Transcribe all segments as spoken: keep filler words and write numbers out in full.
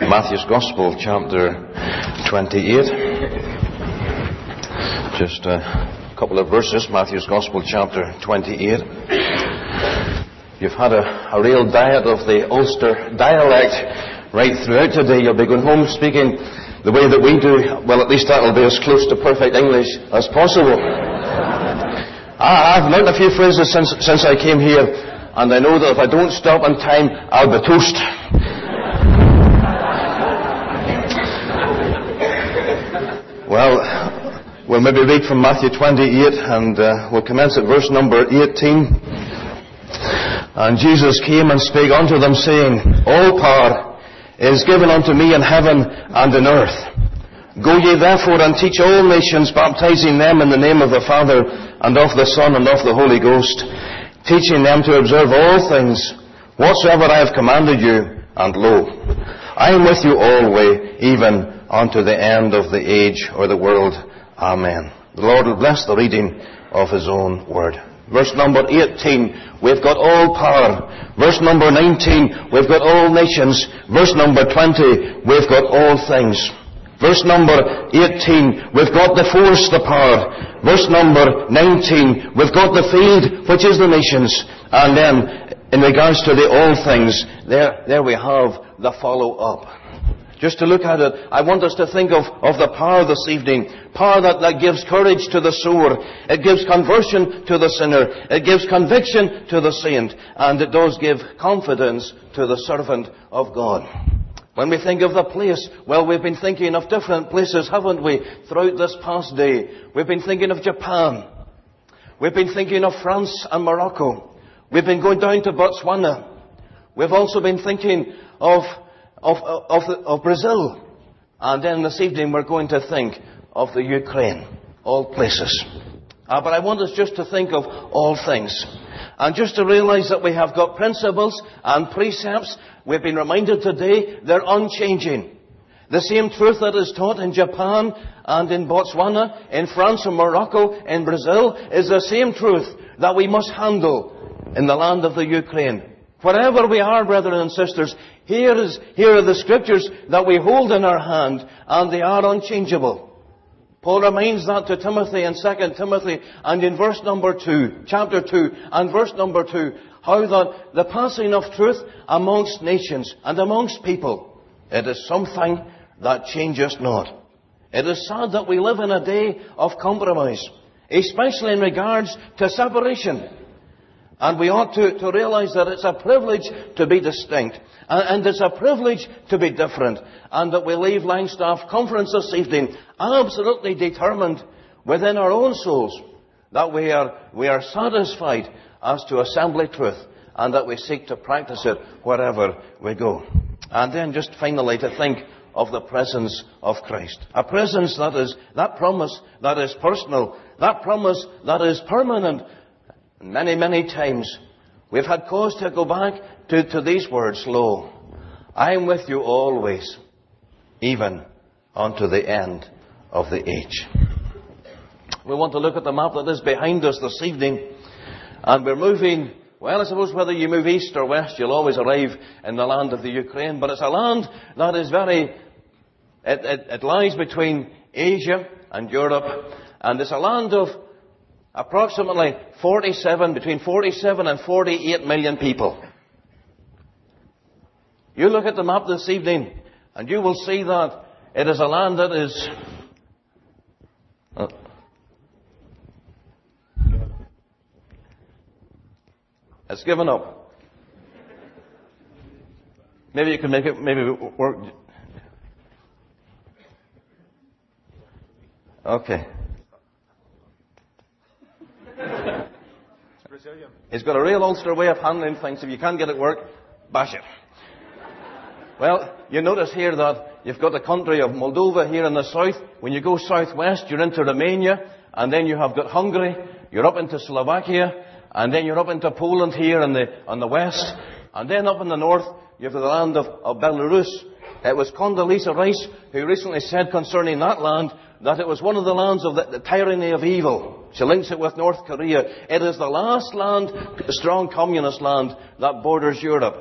Matthew's Gospel, chapter twenty-eight. Just a couple of verses, Matthew's Gospel, chapter twenty-eight. You've had a, a real diet of the Ulster dialect right throughout today. You'll be going home speaking the way that we do. Well, at least that'll be as close to perfect English as possible. I, I've learned a few phrases since, since I came here, and I know that if I don't stop on time, I'll be toast. Well, we'll maybe read from Matthew twenty-eight, and uh, we'll commence at verse number eighteen. And Jesus came and spake unto them, saying, All power is given unto me in heaven and in earth. Go ye therefore and teach all nations, baptizing them in the name of the Father, and of the Son, and of the Holy Ghost, teaching them to observe all things whatsoever I have commanded you. And lo, I am with you always, even unto the end of the age or the world. Amen. The Lord will bless the reading of His own word. Verse number eighteen, we've got all power. Verse number nineteen, we've got all nations. Verse number twenty, we've got all things. Verse number eighteen, we've got the force, the power. Verse number nineteen, we've got the field, which is the nations. And then, in regards to the all things, there, there we have the follow-up. Just to look at it, I want us to think of, of the power this evening. Power that, that gives courage to the sower. It gives conversion to the sinner. It gives conviction to the saint. And it does give confidence to the servant of God. When we think of the place, well, we've been thinking of different places, haven't we, throughout this past day. We've been thinking of Japan. We've been thinking of France and Morocco. We've been going down to Botswana. We've also been thinking of Of, of, of Brazil. And then this evening we're going to think of the Ukraine. All places. Uh, but I want us just to think of all things. And just to realize that we have got principles and precepts. We've been reminded today they're unchanging. The same truth that is taught in Japan and in Botswana, in France and Morocco, in Brazil, is the same truth that we must handle in the land of the Ukraine. Wherever we are, brethren and sisters, here is, here are the scriptures that we hold in our hand, and they are unchangeable. Paul reminds that to Timothy in Second Timothy, and in verse number two, chapter two, and verse number two, how that the passing of truth amongst nations and amongst people, it is something that changes not. It is sad that we live in a day of compromise, especially in regards to separation. And we ought to, to realize that it's a privilege to be distinct. And, and it's a privilege to be different. And that we leave Langstaff Conference this evening absolutely determined within our own souls that we are, we are satisfied as to assembly truth. And that we seek to practice it wherever we go. And then just finally to think of the presence of Christ. A presence that is, that promise that is personal. That promise that is permanent. Many, many times we've had cause to go back to, to these words, Lo, I am with you always, even unto the end of the age. We want to look at the map that is behind us this evening, and we're moving, well, I suppose whether you move east or west, you'll always arrive in the land of the Ukraine, but it's a land that is very, it, it, it lies between Asia and Europe, and it's a land of approximately forty-seven, between forty-seven and forty-eight million people. You look at the map this evening, and you will see that it is a land that is... Uh, it's given up. Maybe you can make it, maybe work. Okay. It's got a real Ulster way of handling things. If you can't get it work, bash it. Well, you notice here that you've got the country of Moldova here in the south. When you go southwest, you're into Romania, and then you have got Hungary. You're up into Slovakia, and then you're up into Poland here on the on the west, and then up in the north, you have the land of, of Belarus. It was Condoleezza Rice who recently said concerning that land that it was one of the lands of the, the tyranny of evil. She links it with North Korea. It is the last land, strong communist land, that borders Europe.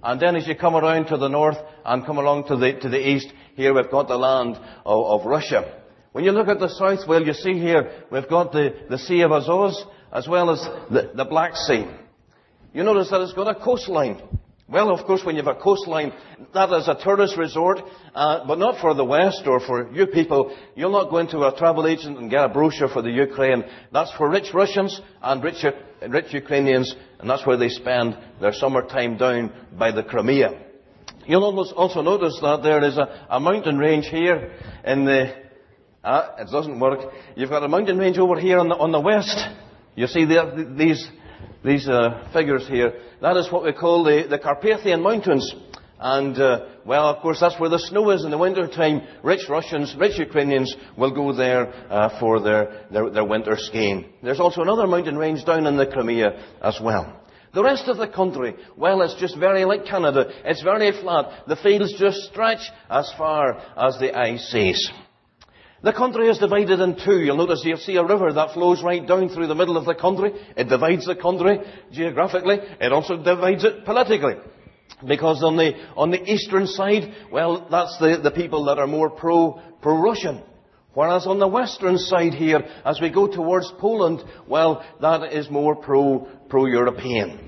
And then as you come around to the north and come along to the, to the east, here we've got the land of, of Russia. When you look at the south, well, you see here, we've got the, the Sea of Azov, as well as the, the Black Sea. You notice that it's got a coastline. Well, of course, when you have a coastline, that is a tourist resort, uh, but not for the West or for you people. You'll not go into a travel agent and get a brochure for the Ukraine. That's for rich Russians and rich, rich Ukrainians, and that's where they spend their summertime down by the Crimea. You'll also notice that there is a, a mountain range here in the... Ah, it doesn't work. You've got a mountain range over here on the, on the west. You see the, these... These uh, figures here, that is what we call the, the Carpathian Mountains. And, uh, well, of course, that's where the snow is in the winter time. Rich Russians, rich Ukrainians will go there uh, for their, their, their winter skiing. There's also another mountain range down in the Crimea as well. The rest of the country, well, it's just very like Canada. It's very flat. The fields just stretch as far as the eye sees. The country is divided in two. You'll notice you'll see a river that flows right down through the middle of the country. It divides the country geographically. It also divides it politically. Because on the, on the eastern side, well, that's the, the people that are more pro, pro-Russian. Whereas on the western side here, as we go towards Poland, well, that is more pro, pro-European.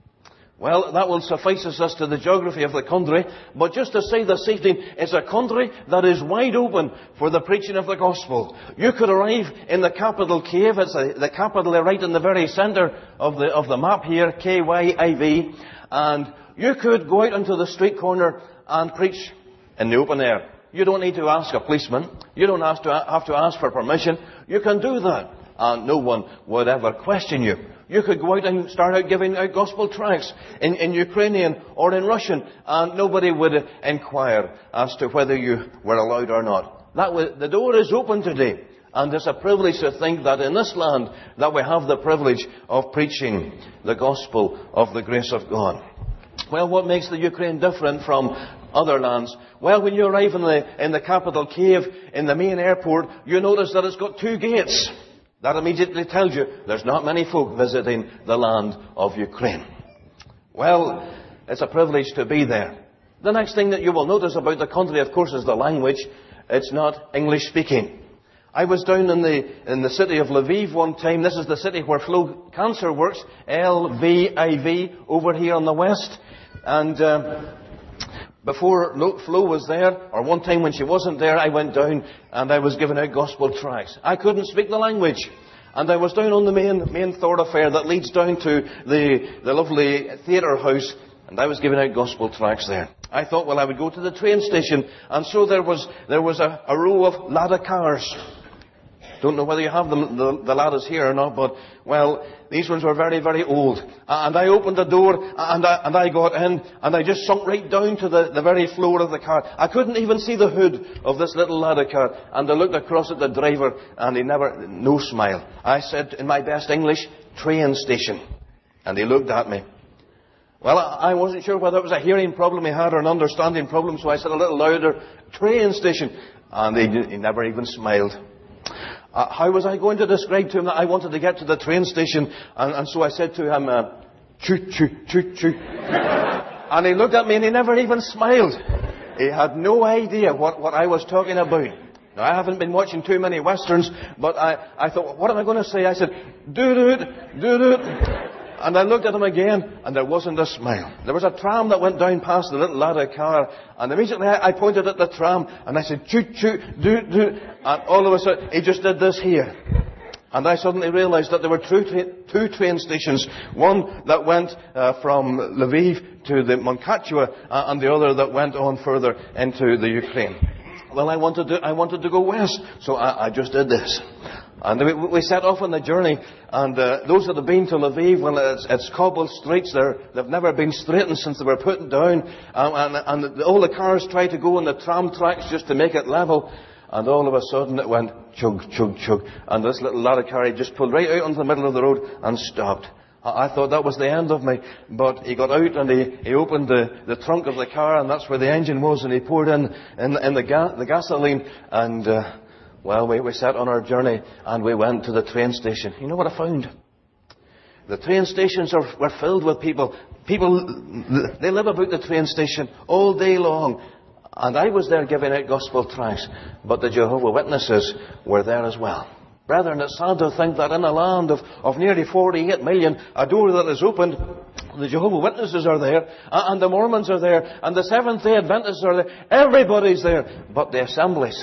Well, that will suffice us as to the geography of the country. But just to say this evening, it's a country that is wide open for the preaching of the gospel. You could arrive in the capital Kiev. It's a, the capital right in the very centre of the, of the map here, K Y I V. And you could go out into the street corner and preach in the open air. You don't need to ask a policeman. You don't have to, have to ask for permission. You can do that. And no one would ever question you. You could go out and start out giving out gospel tracts in, in Ukrainian or in Russian, and nobody would inquire as to whether you were allowed or not. That was, the door is open today, and it's a privilege to think that in this land that we have the privilege of preaching the gospel of the grace of God. Well, what makes the Ukraine different from other lands? Well, when you arrive in the, in the capital Kiev, in the main airport, you notice that it's got two gates. That immediately tells you there's not many folk visiting the land of Ukraine. Well, it's a privilege to be there. The next thing that you will notice about the country, of course, is the language. It's not English speaking. I was down in the in the city of Lviv one time. This is the city where Flo Cancer works, L V I V, over here on the west. And uh, before Flo was there, or one time when she wasn't there, I went down and I was giving out gospel tracts. I couldn't speak the language. And I was down on the main main thoroughfare that leads down to the, the lovely theatre house, and I was giving out gospel tracts there. I thought, well, I would go to the train station, and so there was there was a, a row of Lada cars. Don't know whether you have the, the, the Ladas here or not, but, well, these ones were very, very old. And I opened the door, and I, and I got in, and I just sunk right down to the, the very floor of the car. I couldn't even see the hood of this little Lada car. And I looked across at the driver, and he never, no smile. I said, in my best English, train station. And he looked at me. Well, I wasn't sure whether it was a hearing problem he had or an understanding problem, so I said a little louder, train station. And he, he never even smiled. Uh, how was I going to describe to him that I wanted to get to the train station? And, and so I said to him, uh, choo, choo, choo, choo. And he looked at me and he never even smiled. He had no idea what, what I was talking about. Now, I haven't been watching too many westerns, but I, I thought, what am I going to say? I said, doo-doot, doo-doot. And I looked at him again, and there wasn't a smile. There was a tram that went down past the little Lada car, and immediately I pointed at the tram, and I said, choo, choo, doo, doo. And all of a sudden, he just did this here. And I suddenly realized that there were two, tra- two train stations. One that went uh, from Lviv to the Munkachewa, uh, and the other that went on further into the Ukraine. Well, I wanted to, I wanted to go west, so I, I just did this. And we, we set off on the journey, and uh, those that have been to Lviv, well, it's, it's cobbled streets. They're, they've never been straightened since they were put down. Um, and, and all the cars try to go on the tram tracks just to make it level. And all of a sudden it went chug, chug, chug. And this little Lada car, he just pulled right out onto the middle of the road and stopped. I thought that was the end of me, but he got out and he, he opened the, the trunk of the car, and that's where the engine was, and he poured in, in, in the, ga- the gasoline, and, uh, well, we, we set on our journey, and we went to the train station. You know what I found? The train stations are, were filled with people. People, they live about the train station all day long. And I was there giving out gospel tracts. But the Jehovah's Witnesses were there as well. Brethren, it's sad to think that in a land of, of nearly forty-eight million, a door that is opened, the Jehovah's Witnesses are there, and the Mormons are there, and the Seventh-day Adventists are there. Everybody's there. But the assemblies.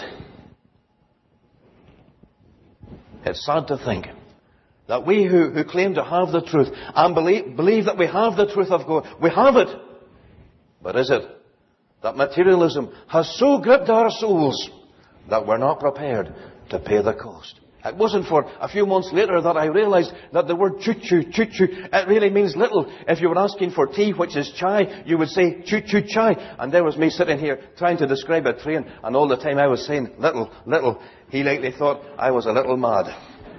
It's sad to think that we who, who claim to have the truth and believe, believe that we have the truth of God, we have it. But is it that materialism has so gripped our souls that we're not prepared to pay the cost? It wasn't for a few months later that I realized that the word choo-choo, choo-choo, it really means little. If you were asking for tea, which is chai, you would say choo-choo chai. And there was me sitting here trying to describe a train, and all the time I was saying little, little. He likely thought I was a little mad.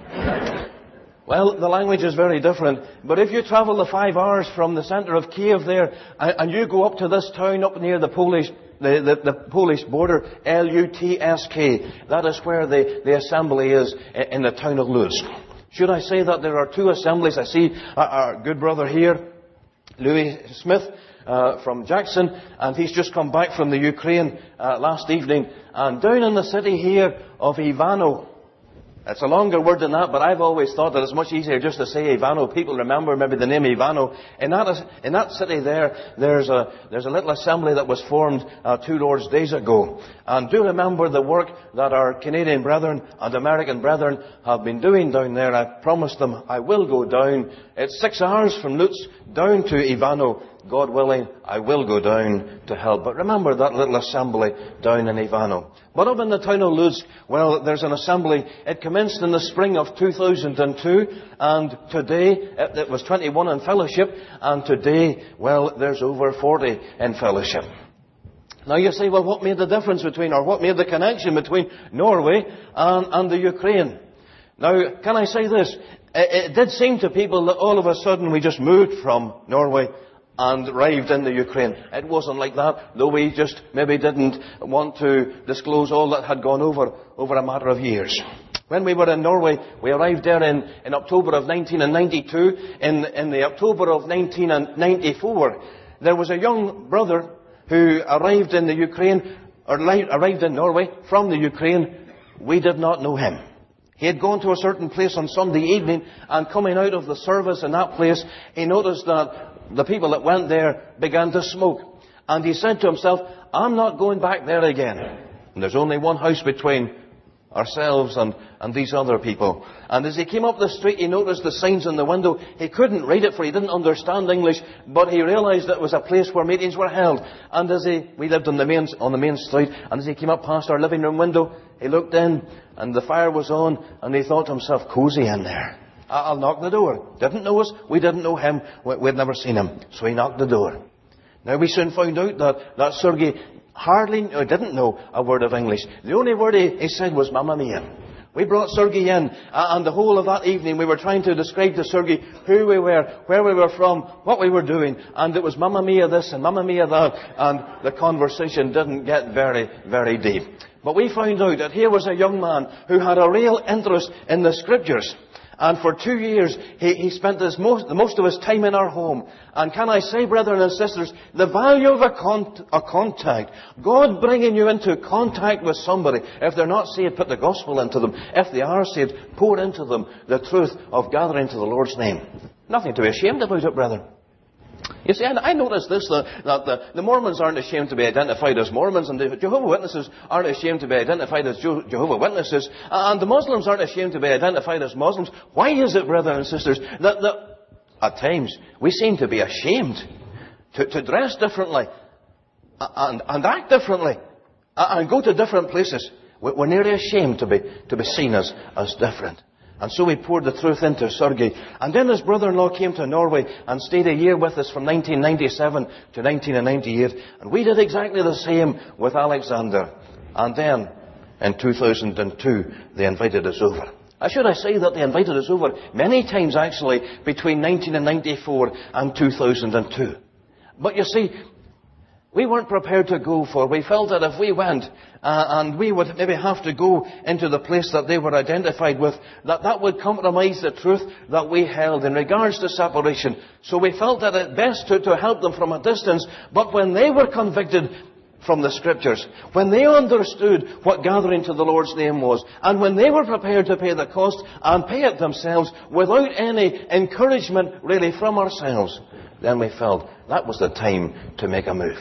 Well, the language is very different. But if you travel the five hours from the centre of Kiev there, and you go up to this town up near the Polish The, the, the Polish border, L U T S K. That is where the, the assembly is in the town of Lutsk. Should I say that there are two assemblies? I see our good brother here, Louis Smith, uh, from Jackson, and he's just come back from the Ukraine uh, last evening. And down in the city here of Ivano, it's a longer word than that, but I've always thought that it's much easier just to say Ivano. People remember maybe the name Ivano. In that, in that city there, there's a, there's a little assembly that was formed uh, two Lord's days ago. And do remember the work that our Canadian brethren and American brethren have been doing down there. I promised them I will go down. It's six hours from Lutsk down to Ivano. God willing, I will go down to help. But remember that little assembly down in Ivano. But up in the town of Lutsk, well, there's an assembly. It commenced in the spring of two thousand two, and today, it, it was twenty-one in fellowship, and today, well, there's over forty in fellowship. Now you say, well, what made the difference between, or what made the connection between Norway and, and the Ukraine? Now, can I say this? It, it did seem to people that all of a sudden we just moved from Norway and arrived in the Ukraine. It wasn't like that, though we just maybe didn't want to disclose all that had gone over over a matter of years. When we were in Norway, we arrived there in, in October of nineteen ninety-two. In, in the October of nineteen ninety-four, there was a young brother who arrived in the Ukraine, or arrived in Norway from the Ukraine. We did not know him. He had gone to a certain place on Sunday evening, and coming out of the service in that place, he noticed that the people that went there began to smoke. And he said to himself, I'm not going back there again. And there's only one house between ourselves and, and these other people. And as he came up the street, he noticed the signs in the window. He couldn't read it, for he didn't understand English, but he realized it was a place where meetings were held. And as he, we lived on the main, on the main street, and as he came up past our living room window, he looked in, and the fire was on, and he thought to himself, cozy in there. I'll knock the door. Didn't know us. We didn't know him. We'd never seen him. So he knocked the door. Now we soon found out that, that Sergei hardly, or didn't know a word of English. The only word he, he said was Mamma Mia. We brought Sergei in, and the whole of that evening we were trying to describe to Sergei who we were, where we were from, what we were doing, and it was Mamma Mia this and Mamma Mia that, and the conversation didn't get very, very deep. But we found out that here was a young man who had a real interest in the Scriptures. And for two years, he, he spent this most, the most of his time in our home. And can I say, brethren and sisters, the value of a, con- a contact, God bringing you into contact with somebody. If they're not saved, put the gospel into them. If they are saved, pour into them the truth of gathering to the Lord's name. Nothing to be ashamed about it, brethren. You see, I noticed this, that, that the, the Mormons aren't ashamed to be identified as Mormons, and the Jehovah's Witnesses aren't ashamed to be identified as Je- Jehovah's Witnesses, and the Muslims aren't ashamed to be identified as Muslims. Why is it, brethren and sisters, that, that at times we seem to be ashamed to, to dress differently and, and act differently and go to different places? We're nearly ashamed to be, to be seen as, as different. And so we poured the truth into Sergei. And then his brother-in-law came to Norway and stayed a year with us from nineteen ninety-seven to nineteen ninety-eight. And we did exactly the same with Alexander. And then, in two thousand two, they invited us over. Now, should I say that they invited us over many times, actually, between nineteen ninety-four and two thousand two. But you see, we weren't prepared to go for. We felt that if we went, uh, and we would maybe have to go into the place that they were identified with, that that would compromise the truth that we held in regards to separation. So we felt that it best to, to help them from a distance. But when they were convicted from the Scriptures, when they understood what gathering to the Lord's name was, and when they were prepared to pay the cost and pay it themselves without any encouragement really from ourselves, then we felt that was the time to make a move.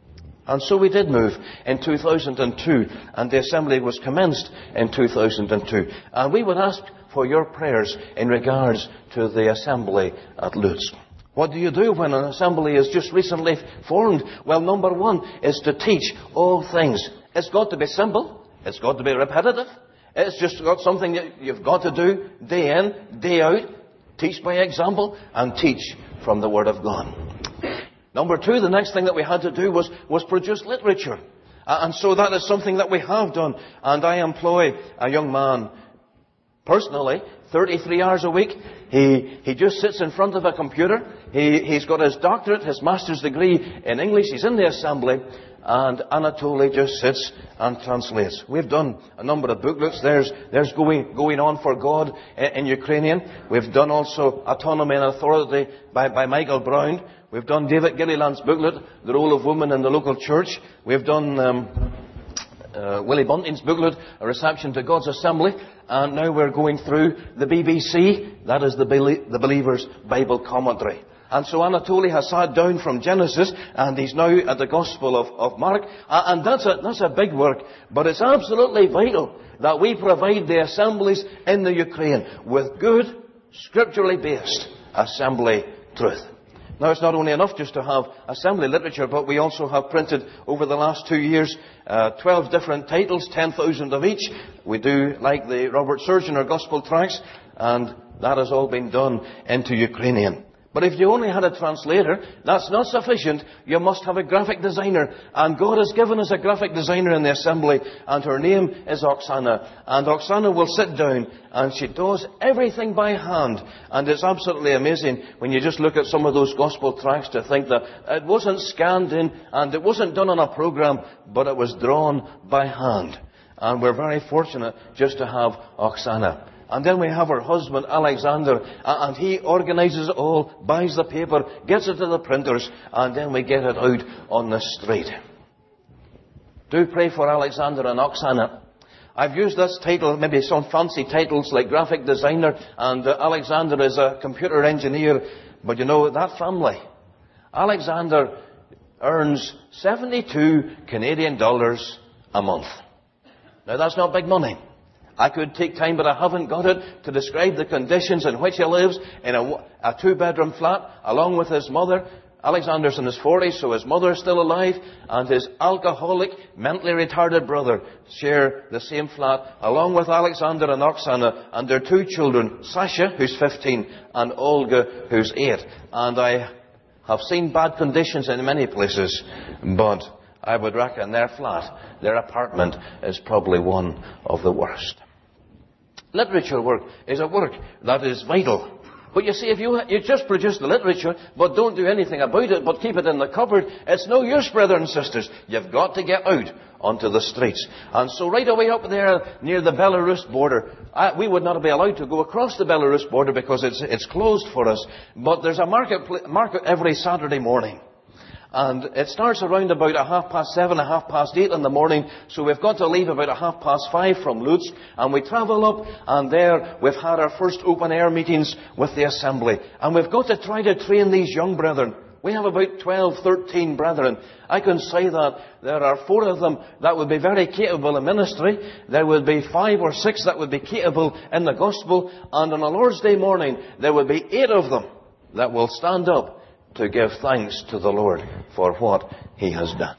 And so we did move in two thousand two, and the assembly was commenced in two thousand two. And we would ask for your prayers in regards to the assembly at Lutz. What do you do when an assembly is just recently formed? Well, number one is to teach all things. It's got to be simple. It's got to be repetitive. It's just got something that you've got to do day in, day out. Teach by example and teach from the Word of God. Number two, the next thing that we had to do was, was produce literature. Uh, and so that is something that we have done. And I employ a young man, personally, thirty-three hours a week. He, he just sits in front of a computer. He, he's got his doctorate, his master's degree in English. He's in the assembly. And Anatoly just sits and translates. We've done a number of booklets. There's, there's going, going on for God in, in Ukrainian. We've done also Autonomy and Authority by, by Michael Brown. We've done David Gilliland's booklet, The Role of Women in the Local Church. We've done um, uh, Willie Bunting's booklet, A Reception to God's Assembly. And now we're going through the B B C. That is the, Belie- the Believer's Bible Commentary. And so Anatoly has sat down from Genesis, and he's now at the Gospel of, of Mark. And that's a, that's a big work. But it's absolutely vital that we provide the assemblies in the Ukraine with good, scripturally based assembly truth. Now, it's not only enough just to have assembly literature, but we also have printed over the last two years uh, twelve different titles, ten thousand of each. We do like the Robert Surgeon or Gospel Tracts, and that has all been done into Ukrainian. But if you only had a translator, that's not sufficient. You must have a graphic designer. And God has given us a graphic designer in the assembly, and her name is Oksana. And Oksana will sit down, and she does everything by hand. And it's absolutely amazing when you just look at some of those gospel tracts to think that it wasn't scanned in, and it wasn't done on a program, but it was drawn by hand. And we're very fortunate just to have Oksana. And then we have her husband, Alexander, and he organizes it all, buys the paper, gets it to the printers, and then we get it out on the street. Do pray for Alexander and Oksana. I've used this title, maybe some fancy titles like graphic designer, and uh, Alexander is a computer engineer. But you know, that family, Alexander earns seventy-two Canadian dollars a month. Now, that's not big money. I could take time, but I haven't got it, to describe the conditions in which he lives in a, a two-bedroom flat, along with his mother. Alexander's in his forties, so his mother is still alive, and his alcoholic, mentally retarded brother share the same flat, along with Alexander and Oksana, and their two children, Sasha, who's fifteen, and Olga, who's eight. And I have seen bad conditions in many places, but I would reckon their flat, their apartment, is probably one of the worst. Literature work is a work that is vital. But you see, if you, you just produce the literature, but don't do anything about it, but keep it in the cupboard, it's no use, brothers and sisters. You've got to get out onto the streets. And so right away up there near the Belarus border, I, we would not be allowed to go across the Belarus border because it's, it's closed for us. But there's a market, market every Saturday morning. And it starts around about a half past seven, a half past eight in the morning. So we've got to leave about a half past five from Lutz. And we travel up, and there we've had our first open air meetings with the assembly. And we've got to try to train these young brethren. We have about twelve, thirteen brethren. I can say that there are four of them that would be very capable in ministry. There would be five or six that would be capable in the gospel. And on a Lord's Day morning, there would be eight of them that will stand up to give thanks to the Lord for what He has done.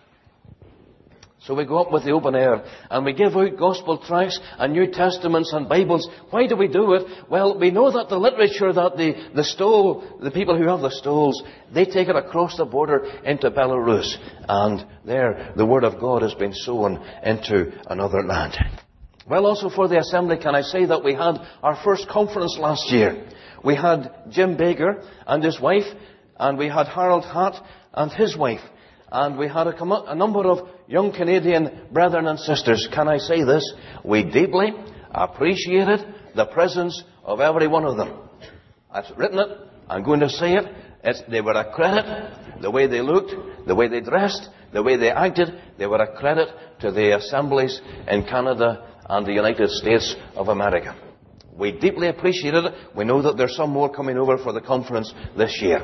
So we go up with the open air, and we give out gospel tracts and New Testaments and Bibles. Why do we do it? Well, we know that the literature that the, the stole, the people who have the stoles, they take it across the border into Belarus. And there, the Word of God has been sown into another land. Well, also for the assembly, can I say that we had our first conference last year. We had Jim Baker and his wife, and we had Harold Hatt and his wife. And we had a, com- a number of young Canadian brethren and sisters. Can I say this? We deeply appreciated the presence of every one of them. I've written it. I'm going to say it. It's, they were a credit. The way they looked, the way they dressed, the way they acted, they were a credit to the assemblies in Canada and the United States of America. We deeply appreciated it. We know that there's some more coming over for the conference this year.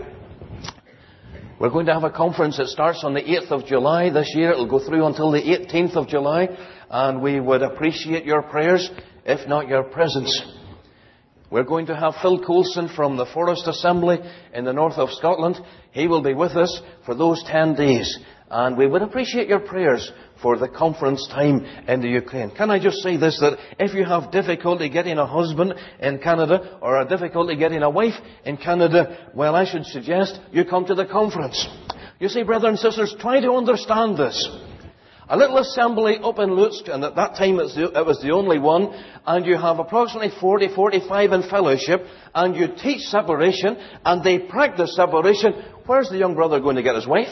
We're going to have a conference that starts on the eighth of July this year. It'll go through until the eighteenth of July. And we would appreciate your prayers, if not your presence. We're going to have Phil Coulson from the Forest Assembly in the north of Scotland. He will be with us for those ten days. And we would appreciate your prayers for the conference time in the Ukraine. Can I just say this, that if you have difficulty getting a husband in Canada or a difficulty getting a wife in Canada, well, I should suggest you come to the conference. You see, brothers and sisters, try to understand this. A little assembly up in Lutsk, and at that time it was, the, it was the only one, and you have approximately forty, forty-five in fellowship, and you teach separation, and they practice separation. Where's the young brother going to get his wife?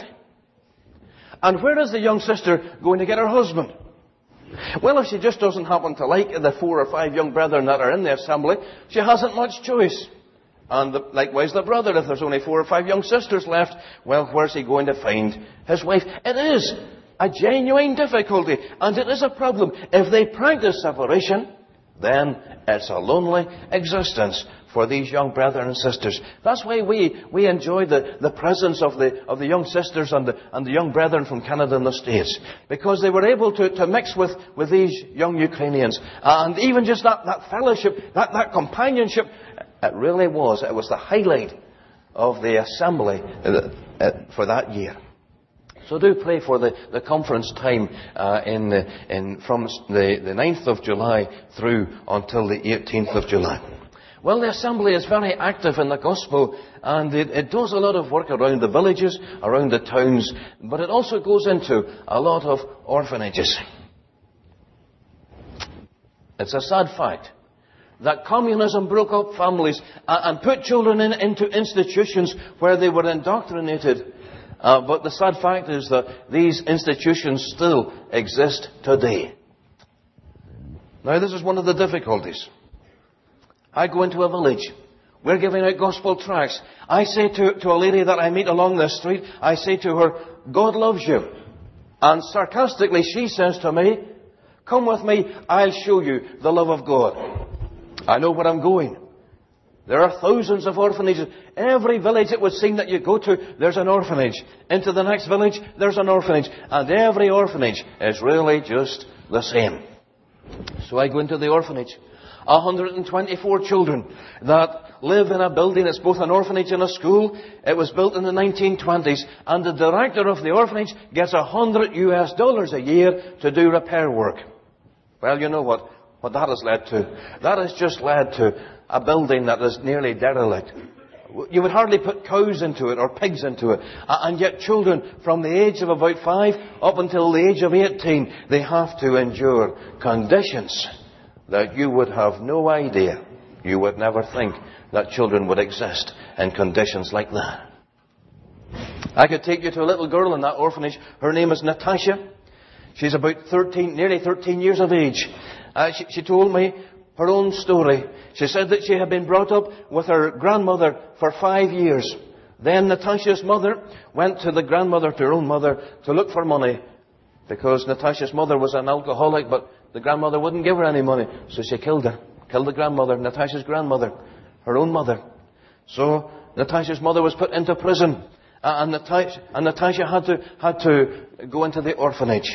And where is the young sister going to get her husband? Well, if she just doesn't happen to like the four or five young brethren that are in the assembly, she hasn't much choice. And the, likewise the brother, if there's only four or five young sisters left, well, where's he going to find his wife? It is a genuine difficulty, and it is a problem. If they practice separation, then it's a lonely existence for these young brethren and sisters. That's why we, we enjoy the, the presence of the, of the young sisters and the, and the young brethren from Canada and the States. Because they were able to, to mix with, with these young Ukrainians. And even just that, that fellowship, that, that companionship, it really was. It was the highlight of the assembly for that year. So do pray for the, the conference time uh, in, in, from the, the ninth of July through until the eighteenth of July. Well, the assembly is very active in the gospel, and it, it does a lot of work around the villages, around the towns, but it also goes into a lot of orphanages. It's a sad fact that communism broke up families and, and put children in, into institutions where they were indoctrinated. Uh, but the sad fact is that these institutions still exist today. Now, this is one of the difficulties. I go into a village. We're giving out gospel tracts. I say to, to a lady that I meet along the street, I say to her, God loves you. And sarcastically she says to me, come with me, I'll show you the love of God. I know where I'm going. There are thousands of orphanages. Every village it would seem that you go to, there's an orphanage. Into the next village, there's an orphanage. And every orphanage is really just the same. So I go into the orphanage. one hundred twenty-four children that live in a building. It's both an orphanage and a school. It was built in the nineteen twenties. And the director of the orphanage gets one hundred U S dollars a year to do repair work. Well, you know what, what that has led to. That has just led to a building that is nearly derelict. You would hardly put cows into it or pigs into it. And yet children from the age of about five up until the age of eighteen, they have to endure conditions that you would have no idea. You would never think that children would exist in conditions like that. I could take you to a little girl in that orphanage. Her name is Natasha. She's about thirteen, nearly thirteen years of age. Uh, she, she told me her own story. She said that she had been brought up with her grandmother for five years. Then Natasha's mother went to the grandmother, to her own mother, to look for money. Because Natasha's mother was an alcoholic, but the grandmother wouldn't give her any money. So she killed her. Killed the grandmother, Natasha's grandmother, her own mother. So Natasha's mother was put into prison. And Natasha, and Natasha had to, had to go into the orphanage.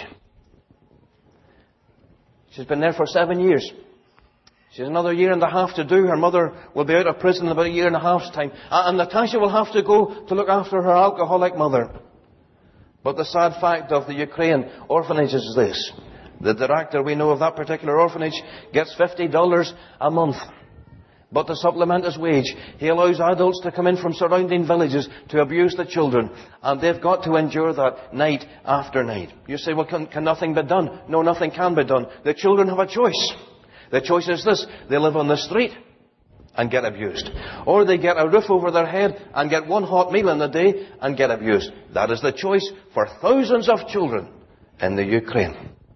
She's been there for seven years. She has another year and a half to do. Her mother will be out of prison in about a year and a half's time. And Natasha will have to go to look after her alcoholic mother. But the sad fact of the Ukraine orphanage is this. The director, we know of that particular orphanage, gets fifty dollars a month. But to supplement his wage, he allows adults to come in from surrounding villages to abuse the children. And they've got to endure that night after night. You say, well, can, can nothing be done? No, nothing can be done. The children have a choice. The choice is this. They live on the street. and get abused. Or they get a roof over their head and get one hot meal in the day and get abused. That is the choice for thousands of children in the Ukraine.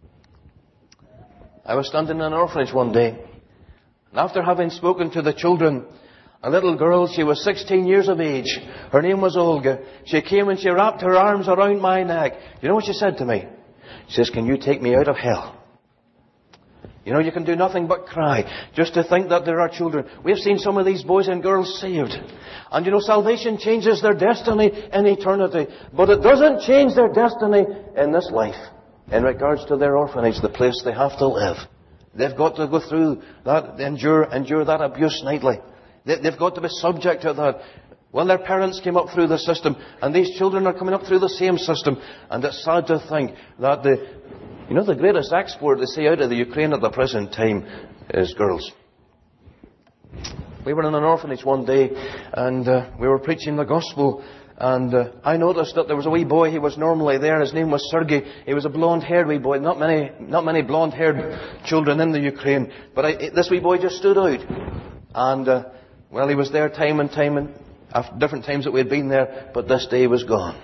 I was standing in an orphanage one day, and after having spoken to the children, a little girl, she was sixteen years of age. Her name was Olga. She came and she wrapped her arms around my neck. You know what she said to me? She says, "Can you take me out of hell?" You know, you can do nothing but cry just to think that there are children. We've seen some of these boys and girls saved. And you know, salvation changes their destiny in eternity. But it doesn't change their destiny in this life. In regards to their orphanage, the place they have to live. They've got to go through that, endure, endure that abuse nightly. They, they've got to be subject to that. Well, their parents came up through the system, and these children are coming up through the same system. And it's sad to think that the, you know, the greatest export they see out of the Ukraine at the present time is girls. We were in an orphanage one day, and uh, we were preaching the gospel. And uh, I noticed that there was a wee boy. He was normally there. His name was Sergei. He was a blonde-haired wee boy. Not many, not many blonde-haired children in the Ukraine. But I, this wee boy just stood out. And uh, well, he was there time and time and after different times that we had been there. But this day he was gone.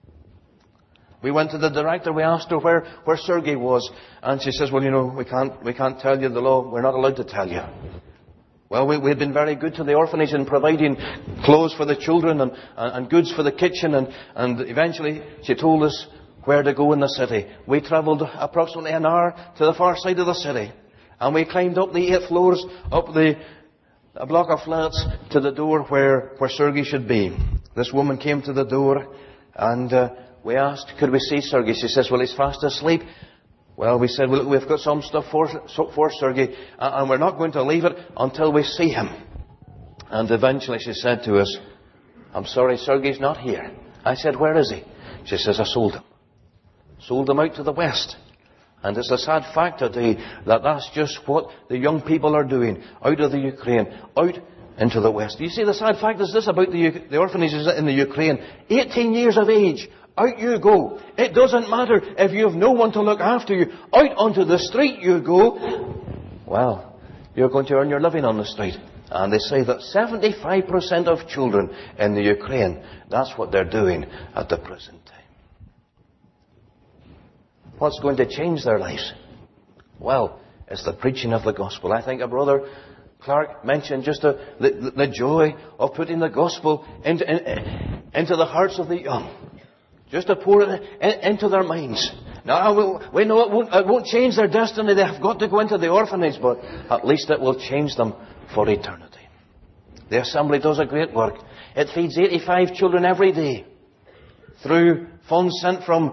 We went to the director. We asked her where where Sergei was, and she says, "Well, you know, we can't we can't tell you the law. We're not allowed to tell you." Well, we, we had been very good to the orphanage in providing clothes for the children and, and, and goods for the kitchen. And, and eventually she told us where to go in the city. We travelled approximately an hour to the far side of the city. And we climbed up the eight floors, up the a block of flats to the door where, where Sergei should be. This woman came to the door and uh, we asked, could we see Sergei? She says, "Well, he's fast asleep." Well, we said, "Well, we've got some stuff for, for Sergei, and we're not going to leave it until we see him." And eventually she said to us, "I'm sorry, Sergei's not here." I said, "Where is he?" She says, "I sold him. Sold him out to the West." And it's a sad fact today that that's just what the young people are doing, out of the Ukraine, out into the West. You see, the sad fact is this about the, the orphanages in the Ukraine. eighteen years of age. Out you go. It doesn't matter if you have no one to look after you. Out onto the street you go. Well, you're going to earn your living on the street. And they say that seventy-five percent of children in the Ukraine, that's what they're doing at the present time. What's going to change their lives? Well, it's the preaching of the gospel. I think a brother Clark mentioned just the, the, the joy of putting the gospel into, in, into the hearts of the young. Just to pour it in, into their minds. Now, we know it won't, it won't change their destiny. They have got to go into the orphanage, but at least it will change them for eternity. The assembly does a great work. It feeds eighty-five children every day. Through funds sent from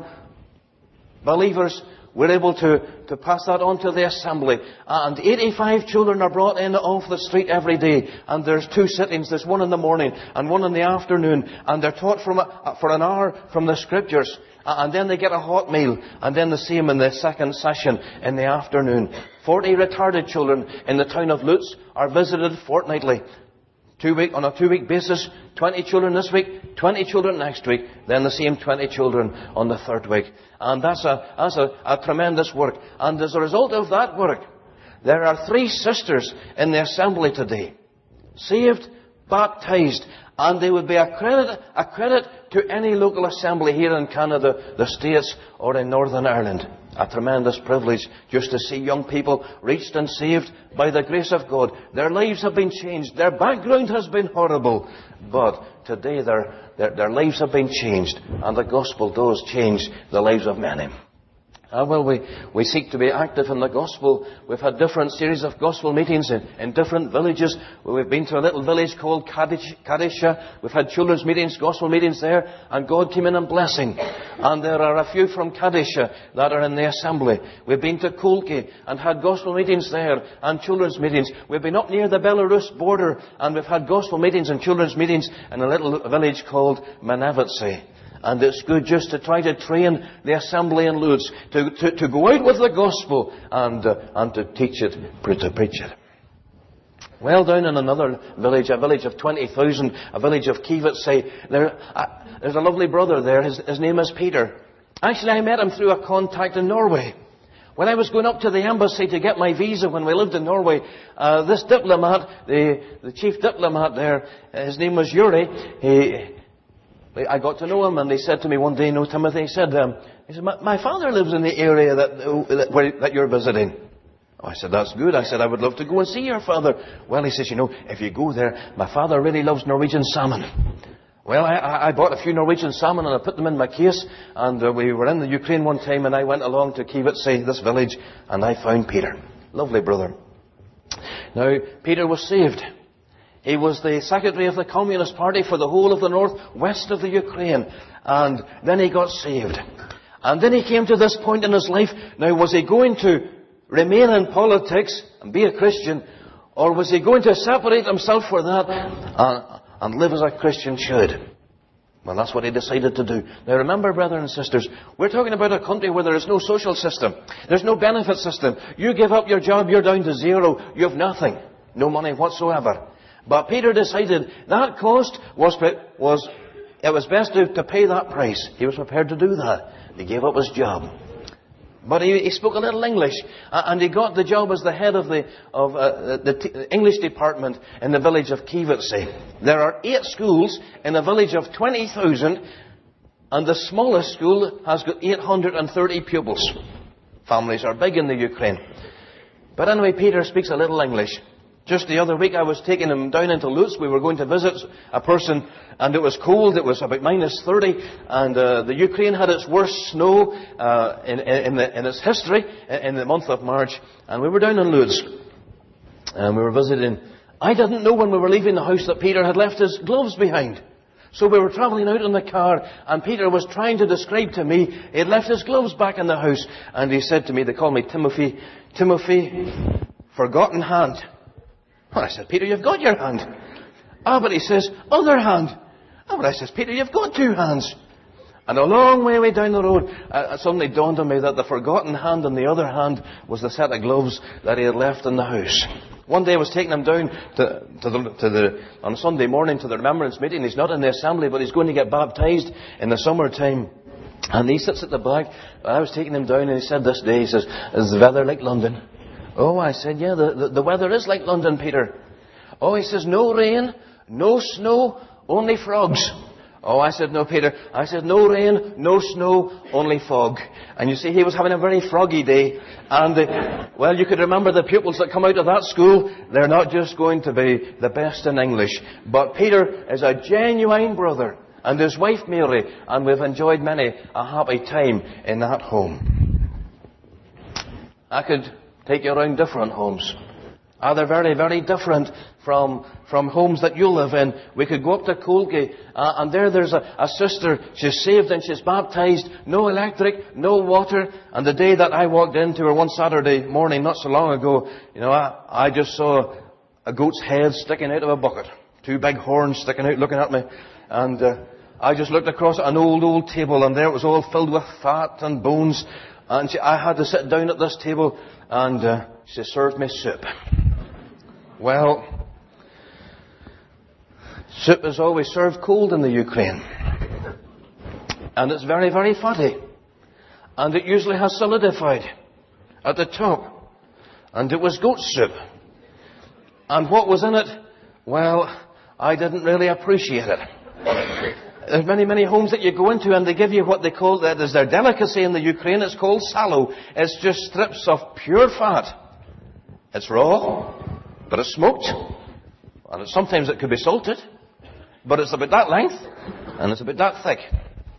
believers, we're able to, to pass that on to the assembly. And eighty-five children are brought in off the street every day. And there's two sittings. There's one in the morning and one in the afternoon. And they're taught from a, for an hour from the Scriptures. And then they get a hot meal. And then the same in the second session in the afternoon. Forty retarded children in the town of Lutz are visited fortnightly. Two week, on a two-week basis, twenty children this week, twenty children next week, then the same twenty children on the third week. And that's a, that's a, a tremendous work. And as a result of that work, there are three sisters in the assembly today. Saved, baptized, and they would be a credit, a credit to any local assembly here in Canada, the States, or in Northern Ireland. A tremendous privilege just to see young people reached and saved by the grace of God. Their lives have been changed. Their background has been horrible. But today their, their, their lives have been changed. And the gospel does change the lives of many. Ah, well, we, we seek to be active in the gospel. We've had different series of gospel meetings in, in different villages. We've been to a little village called Kadisha. We've had children's meetings, gospel meetings there, and God came in and blessing. And there are a few from Kadisha that are in the assembly. We've been to Kolki and had gospel meetings there and children's meetings. We've been up near the Belarus border and we've had gospel meetings and children's meetings in a little village called Manavitsi. And it's good just to try to train the assembly in Lutz to, to, to go out with the gospel and, uh, and to teach it, to preach it. Well, down in another village, a village of twenty thousand, a village of Kivitsi, there, uh, there's a lovely brother there. His, his name is Peter. Actually, I met him through a contact in Norway. When I was going up to the embassy to get my visa when we lived in Norway, uh, this diplomat, the, the chief diplomat there, his name was Yuri, he, I got to know him, and he said to me one day, "No, Timothy," he said, um, he said, my, my father lives in the area that, uh, that, where, that you're visiting. Oh, I said, "That's good." I said, "I would love to go and see your father." Well, he says, "You know, if you go there, my father really loves Norwegian salmon." Well, I, I bought a few Norwegian salmon and I put them in my case, and uh, we were in the Ukraine one time, and I went along to Kivitsi, this village, and I found Peter. Lovely brother. Now, Peter was saved. He was the secretary of the Communist Party for the whole of the northwest of the Ukraine, and then he got saved. And then he came to this point in his life. Now, was he going to remain in politics and be a Christian, or was he going to separate himself for that and, and live as a Christian should? Well, that's what he decided to do. Now remember, brothers and sisters, we're talking about a country where there is no social system. There's no benefit system. You give up your job, you're down to zero. You have nothing. No money whatsoever. But Peter decided that cost was, was it was best to, to pay that price. He was prepared to do that. He gave up his job. But he, he spoke a little English, uh, and he got the job as the head of the of uh, the, t- the English department in the village of Kivitsi. There are eight schools in a village of twenty thousand, and the smallest school has got eight hundred thirty pupils. Families are big in the Ukraine. But anyway, Peter speaks a little English. Just the other week I was taking him down into Lutsk. We were going to visit a person, and it was cold. It was about minus thirty, and uh, the Ukraine had its worst snow uh, in, in, the, in its history in the month of March. And we were down in Lutsk, and we were visiting. I didn't know when we were leaving the house that Peter had left his gloves behind. So we were travelling out in the car, and Peter was trying to describe to me he had left his gloves back in the house. And he said to me, they call me Timothy, Timothy, forgotten hand. Well, I said, "Peter, you've got your hand." "Ah, but," he says, "other hand." "Ah, but," I says, "Peter, you've got two hands." And a long way, way down the road, uh, it suddenly dawned on me that the forgotten hand on the other hand was the set of gloves that he had left in the house. One day I was taking him down to, to, the, to the, on a Sunday morning to the remembrance meeting. He's not in the assembly, but he's going to get baptized in the summertime. And he sits at the back. I was taking him down, and he said this day, he says, "Is the weather like London?" "Oh," I said, "yeah, the, the, the weather is like London, Peter." "Oh," he says, "no rain, no snow, only frogs." "Oh," I said, "no, Peter." I said, "No rain, no snow, only fog." And you see, he was having a very froggy day. And, the, well, you could remember the pupils that come out of that school, they're not just going to be the best in English. But Peter is a genuine brother, and his wife Mary, and we've enjoyed many a happy time in that home. I could take you around different homes. Are they very, very different from from homes that you live in? We could go up to Colgate, uh, and there there's a, a sister. She's saved and she's baptized. No electric, no water. And the day that I walked into her one Saturday morning, not so long ago, you know, I, I just saw a goat's head sticking out of a bucket. Two big horns sticking out, looking at me. And uh, I just looked across at an old, old table, and there it was all filled with fat and bones. And she, I had to sit down at this table, and uh, she served me soup. Well, soup is always served cold in the Ukraine. And it's very, very fatty. And it usually has solidified at the top. And it was goat soup. And what was in it? Well, I didn't really appreciate it. There's many, many homes that you go into, and they give you what they call, that is their delicacy in the Ukraine. It's called salo. It's just strips of pure fat. It's raw, but it's smoked. And it, sometimes it could be salted. But it's about that length, and it's about that thick.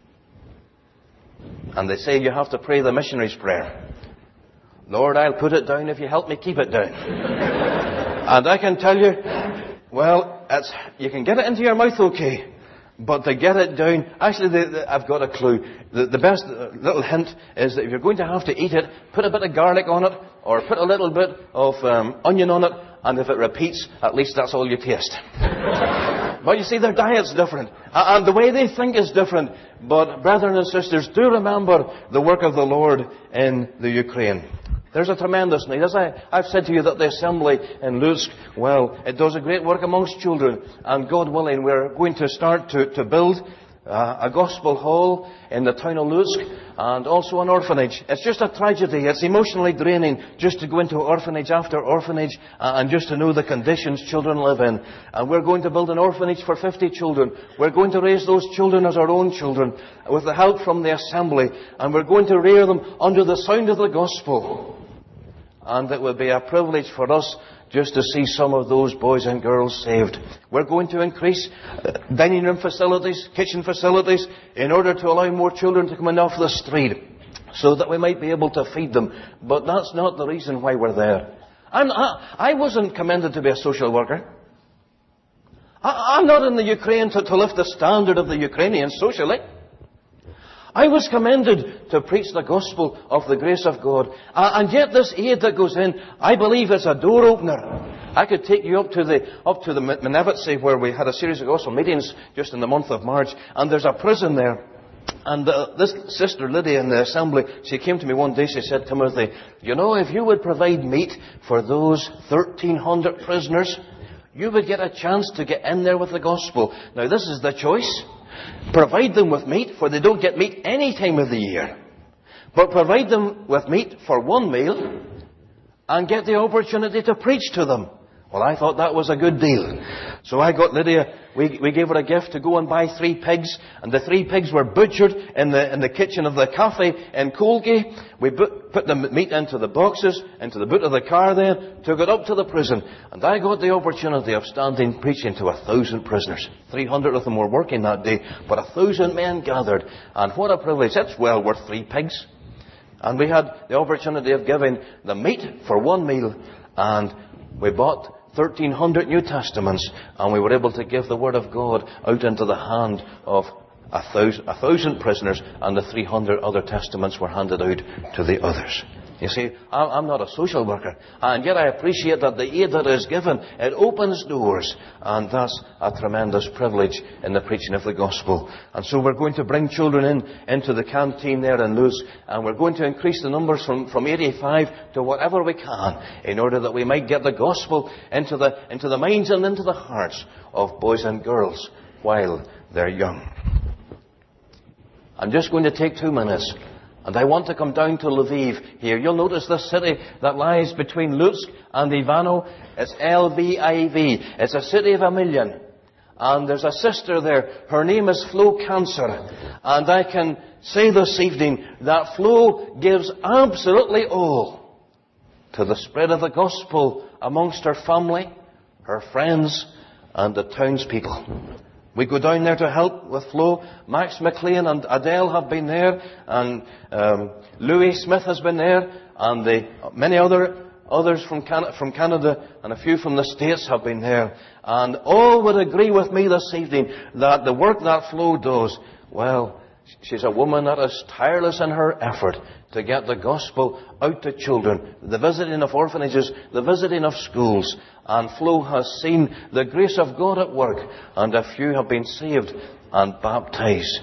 And they say you have to pray the missionary's prayer. "Lord, I'll put it down if you help me keep it down." And I can tell you, well, it's, you can get it into your mouth okay. But to get it down, actually, the, the, I've got a clue. The, the best little hint is that if you're going to have to eat it, put a bit of garlic on it, or put a little bit of um, onion on it, and if it repeats, at least that's all you taste. But you see, their diet's different, and the way they think is different. But brethren and sisters, do remember the work of the Lord in the Ukraine. There's a tremendous need. As I, I've said to you that the assembly in Lutsk, well, it does a great work amongst children. And God willing, we're going to start to, to build uh, a gospel hall in the town of Lutsk, and also an orphanage. It's just a tragedy. It's emotionally draining just to go into orphanage after orphanage uh, and just to know the conditions children live in. And we're going to build an orphanage for fifty children. We're going to raise those children as our own children with the help from the assembly. And we're going to rear them under the sound of the gospel. And it will be a privilege for us just to see some of those boys and girls saved. We're going to increase uh, dining room facilities, kitchen facilities, in order to allow more children to come in off the street, so that we might be able to feed them. But that's not the reason why we're there. I'm, I, I wasn't commended to be a social worker. I, I'm not in the Ukraine to, to lift the standard of the Ukrainians socially. I was commended to preach the gospel of the grace of God. Uh, and yet this aid that goes in, I believe is a door opener. I could take you up to the up to the Manevitsy, where we had a series of gospel meetings just in the month of March. And there's a prison there. And uh, this sister Lydia in the assembly, she came to me one day, she said, Timothy, you know, if you would provide meat for those thirteen hundred prisoners, you would get a chance to get in there with the gospel. Now this is the choice. Provide them with meat, for they don't get meat any time of the year. But provide them with meat for one meal and get the opportunity to preach to them. Well, I thought that was a good deal. So I got Lydia, we, we gave her a gift to go and buy three pigs, and the three pigs were butchered in the, in the kitchen of the cafe in Colgate. We put, put the meat into the boxes, into the boot of the car then, took it up to the prison, and I got the opportunity of standing preaching to a thousand prisoners. Three hundred of them were working that day, but a thousand men gathered, and what a privilege. That's well worth three pigs. And we had the opportunity of giving the meat for one meal, and we bought thirteen hundred New Testaments, and we were able to give the Word of God out into the hand of a thousand, a thousand prisoners, and the three hundred other Testaments were handed out to the others. You see, I'm not a social worker, and yet I appreciate that the aid that is given, it opens doors, and that's a tremendous privilege in the preaching of the gospel. And so we're going to bring children in into the canteen there in Luz, and we're going to increase the numbers from, from eighty-five to whatever we can, in order that we might get the gospel into the, into the minds and into the hearts of boys and girls while they're young. I'm just going to take two minutes. And I want to come down to Lviv here. You'll notice this city that lies between Lutsk and Ivano. It's L V I V. It's a city of a million. And there's a sister there. Her name is Flo Cancer. And I can say this evening that Flo gives absolutely all to the spread of the gospel amongst her family, her friends, and the townspeople. We go down there to help with Flo. Max McLean and Adele have been there, and um, Louis Smith has been there, and the, many other others from, Can- from Canada and a few from the States have been there. And all would agree with me this evening that the work that Flo does, well, she's a woman that is tireless in her effort to get the gospel out to children. The visiting of orphanages, the visiting of schools. And Flo has seen the grace of God at work, and a few have been saved and baptized.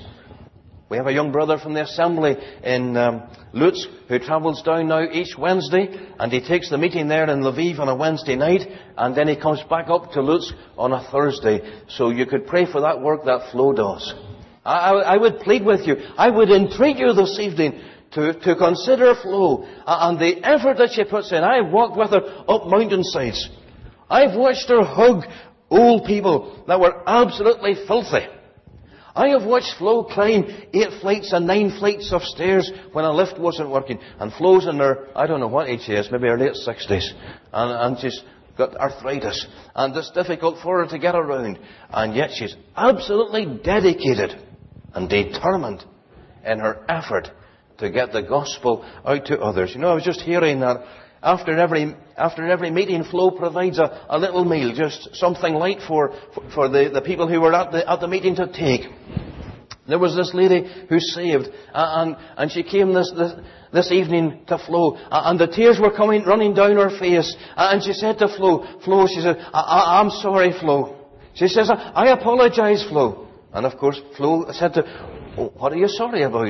We have a young brother from the assembly in um, Lutsk who travels down now each Wednesday, and he takes the meeting there in Lviv on a Wednesday night, and then he comes back up to Lutsk on a Thursday. So you could pray for that work that Flo does. I, I would plead with you, I would entreat you this evening to, to consider Flo and the effort that she puts in. I've walked with her up mountainsides. I've watched her hug old people that were absolutely filthy. I have watched Flo climb eight flights and nine flights of stairs when a lift wasn't working. And Flo's in her, I don't know what age she is, maybe her late sixties. And, and she's got arthritis. And it's difficult for her to get around. And yet she's absolutely dedicated and determined in her effort to get the gospel out to others. You know, I was just hearing that after every after every meeting, Flo provides a, a little meal, just something light for for, for the, the people who were at the at the meeting to take. There was this lady who saved, uh, and and she came this this, this evening to Flo, uh, and the tears were coming running down her face, uh, and she said to Flo, Flo, she said, I, I, I'm sorry, Flo. She says, I, I apologize, Flo. And of course, Flo said to, oh, what are you sorry about?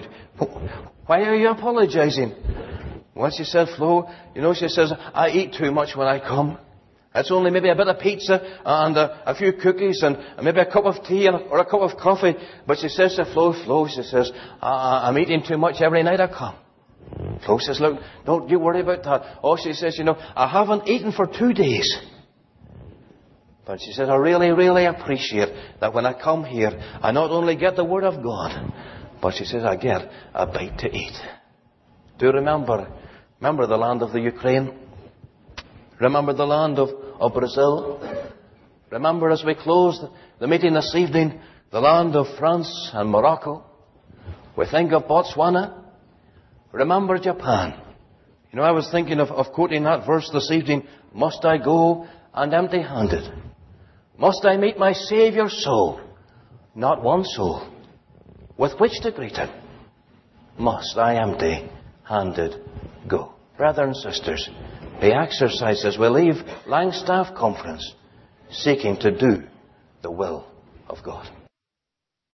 Why are you apologizing? Well, she said, Flo, you know, she says, I eat too much when I come. It's only maybe a bit of pizza and a, a few cookies and maybe a cup of tea and, or a cup of coffee. But she says to Flo, Flo, she says, I, I'm eating too much every night I come. Flo says, look, don't you worry about that. Oh, she says, you know, I haven't eaten for two days. But she says, I really, really appreciate that when I come here, I not only get the Word of God, but she says, I get a bite to eat. Do you remember? Remember the land of the Ukraine? Remember the land of, of Brazil? Remember as we close the meeting this evening, the land of France and Morocco? We think of Botswana. Remember Japan. You know, I was thinking of, of quoting that verse this evening. Must I go and empty-handed? Must I meet my Saviour's soul? Not one soul. With which to greet Him? Must I empty-handed go? Brothers and sisters, be exercised as we leave Langstaff Conference, seeking to do the will of God.